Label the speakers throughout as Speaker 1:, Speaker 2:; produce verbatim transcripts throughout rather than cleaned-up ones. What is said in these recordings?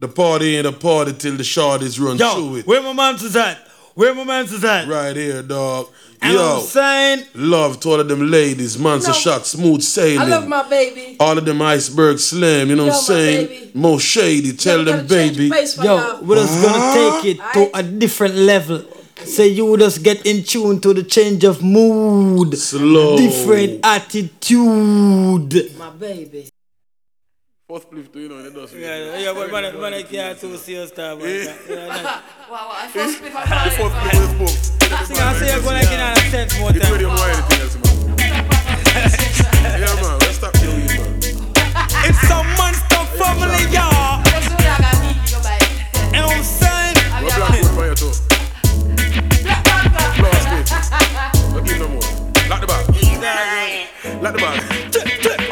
Speaker 1: The party ain't a party till the shorties run
Speaker 2: Yo,
Speaker 1: through it.
Speaker 2: where my man's is at? Where my man's is at?
Speaker 1: Right here, dog.
Speaker 2: And
Speaker 1: Yo,
Speaker 2: I'm saying,
Speaker 1: love to all of them ladies, Monster
Speaker 3: No.
Speaker 1: Shot, Smooth Sailing.
Speaker 3: I love my baby.
Speaker 1: All of them Iceberg Slim, you know what I'm
Speaker 3: Love my
Speaker 1: saying?
Speaker 3: baby.
Speaker 1: More Shady, tell
Speaker 3: Never
Speaker 1: them
Speaker 3: gotta change
Speaker 1: baby.
Speaker 3: the face for
Speaker 2: yo,
Speaker 3: y'all.
Speaker 2: we're just gonna take it to a different level. Say you just get in tune to the change of mood,
Speaker 1: Slow.
Speaker 2: different attitude.
Speaker 3: My baby.
Speaker 1: Fourth cliff, you know, it does.
Speaker 2: Yeah, yeah, but man, man, I can't to see us star, but yeah, yeah,
Speaker 3: Wow, wow. I first clip I
Speaker 1: The fourth cliff is booked.
Speaker 2: sing and say you're going like in a sense more
Speaker 1: It's ready
Speaker 2: time.
Speaker 1: more anything else, man. Yeah, man, let's stop the weed, man.
Speaker 2: It's some monster family, y'all.
Speaker 3: Let's do that, I need you, bye.
Speaker 2: And I'm saying,
Speaker 1: What black wood by your toe?
Speaker 3: Black Panther.
Speaker 1: Blast it. Don't give no more. Lock the bag. Lock the bag.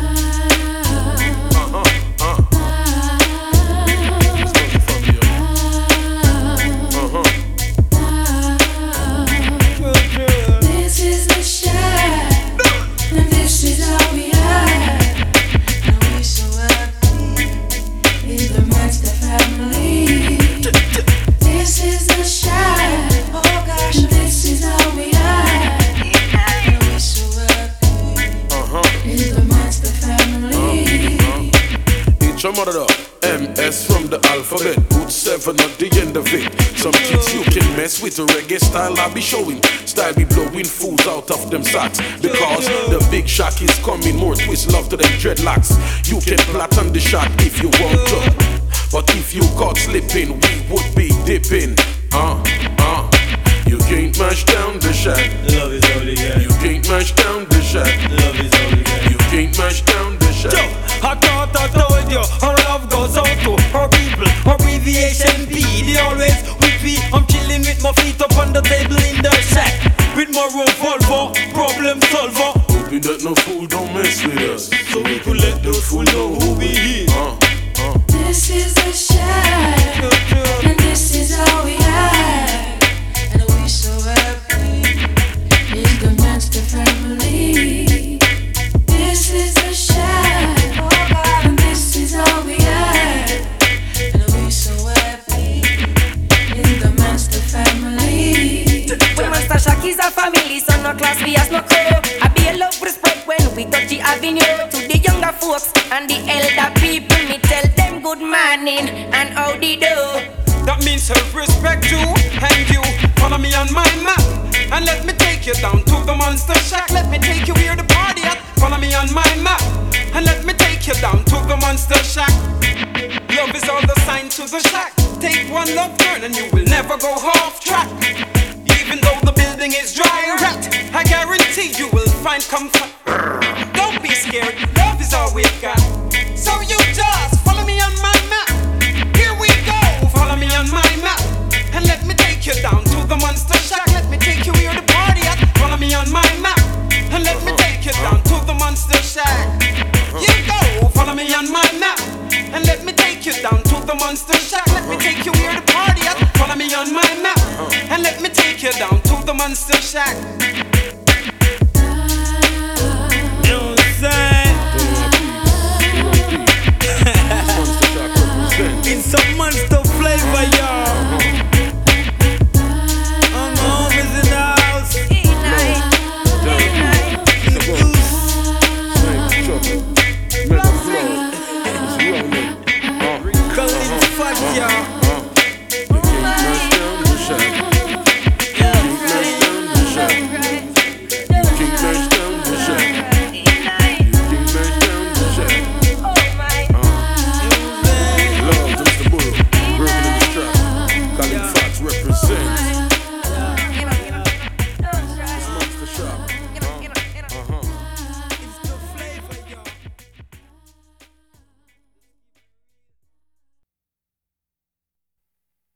Speaker 1: Uh, uh, uh. It's not the family, yo. Uh-huh.
Speaker 4: This is the shine, and this is how we are. And we so happy in the Monster family. This is the shine, oh gosh, and this is how we are. And we so happy
Speaker 1: Uh-huh.
Speaker 4: in the Monster family.
Speaker 1: Each your mother up. M S from the alphabet. Root seven at the end of it. Some kids you can mess with the reggae style I be showing. Style be blowing fools out of them socks. Because the big shock is coming. More twist love to them dreadlocks. You can plot on the shot if you want to. But if you caught slipping, we would be dipping. Uh, uh. You can't mash down the shot.
Speaker 2: love is all you get.
Speaker 1: You can't mash down the shot.
Speaker 2: Love is all you get.
Speaker 1: You can't mash down the shot.
Speaker 2: Yo, I thought I told you, our love goes out to our people, abbreviation P. They always with me. I'm chilling with my feet up on the table in the shack. With my revolver, problem solver.
Speaker 1: Hoping that no fool don't mess with us, so we can let the fool know who we is. Uh, uh.
Speaker 4: This is the shine, and this is how we are. And we so happy in the Monster family. This is the shine, oh God, and this is how we are. And we so happy in the Monster family.
Speaker 5: We Monster Shack is a family, so no class we as no crew. I be a love respect when we touch the avenue. To the younger folks and the elder people, me tell them good morning and how they do.
Speaker 6: That means self-respect too, and you follow me on my map. And let me take you down to the Monster Shack. Let me take you where the party at. Follow me on my map. And let me take you down to the Monster Shack. Love is all the sign to the shack. Take one love turn and you will never go off track. Even though the building is dry rat, I guarantee you will find comfort. Don't be scared, love is all we've got. So you just follow me on my map. Here we go, follow me on my map. And let me take you down to the Monster Shack. Let me take you where the party at. Follow me on my map. And let me take you down to the Monster Shack. You go, follow me on my map. And let me take you down to the Monster Shack. Let me take you where the party at. Follow me on my map. And let me take you down to the Monster Shack.
Speaker 2: You know what I'm saying? In some monster flavor, y'all. I'm home is in the house. Calling fat, y'all.